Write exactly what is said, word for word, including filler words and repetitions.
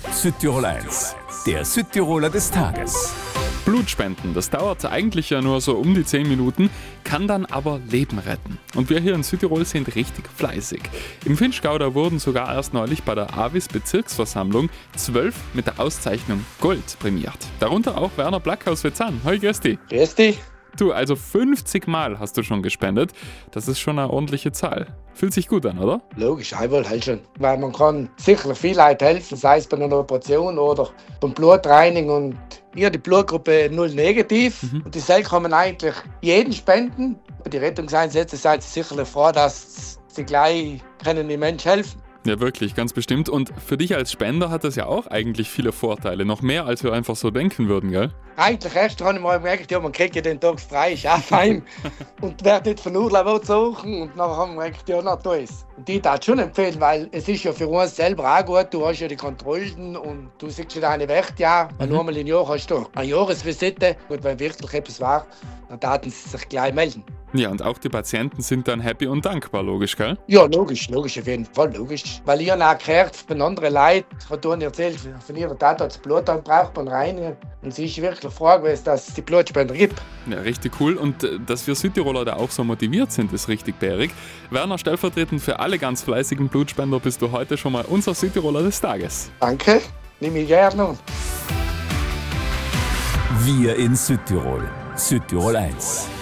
Südtirol eins, der Südtiroler des Tages. Blutspenden, das dauert eigentlich ja nur so um die zehn Minuten, kann dann aber Leben retten. Und wir hier in Südtirol sind richtig fleißig. Im Vinschgau, da wurden sogar erst neulich bei der A W I S-Bezirksversammlung zwölf mit der Auszeichnung Gold prämiert. Darunter auch Werner Black aus Wetzan. Hoi, grüß dich. Grüß dich. Du, also fünfzig Mal hast du schon gespendet. Das ist schon eine ordentliche Zahl. Fühlt sich gut an, oder? Logisch, einmal halt schon. Weil man kann sicher viel Leuten helfen, sei es bei einer Operation oder beim Blutreinigen. Und ich habe die Blutgruppe null negativ. Mhm. Und die Zellen kann man eigentlich jeden spenden. Bei den Rettungseinsätzen seid ihr sicherlich froh, dass sie gleich können den Menschen helfen. Ja, wirklich, ganz bestimmt. Und für dich als Spender hat das ja auch eigentlich viele Vorteile. Noch mehr, als wir einfach so denken würden, gell? Eigentlich erst habe ich mal gemerkt, ja, man kriegt ja den Tag frei, ist auch fein. Und wer nicht von Urlaub suchen. Und dann haben wir gemerkt, ja, na, da ist. Und die darf schon empfehlen, weil es ist ja für uns selber auch gut. Du hast ja die Kontrollen und du siehst ja deine Werte, ja. Weil mhm. nur einmal im Jahr hast du eine Jahresvisite. Und wenn wirklich etwas war, dann taten sie sich gleich melden. Ja, und auch die Patienten sind dann happy und dankbar, logisch, gell? Ja, logisch, logisch, auf jeden Fall, logisch. Weil ich habe auch gehört von anderen Leuten, die haben erzählt, von ihrer Tat hat das Blut braucht man rein. Und sie ist wirklich froh gewesen, dass es die Blutspender gibt. Ja, richtig cool. Und äh, dass wir Südtiroler da auch so motiviert sind, ist richtig bärig. Werner, stellvertretend für alle ganz fleißigen Blutspender bist du heute schon mal unser Südtiroler des Tages. Danke, nehme ich gerne. Wir in Südtirol. Südtirol eins.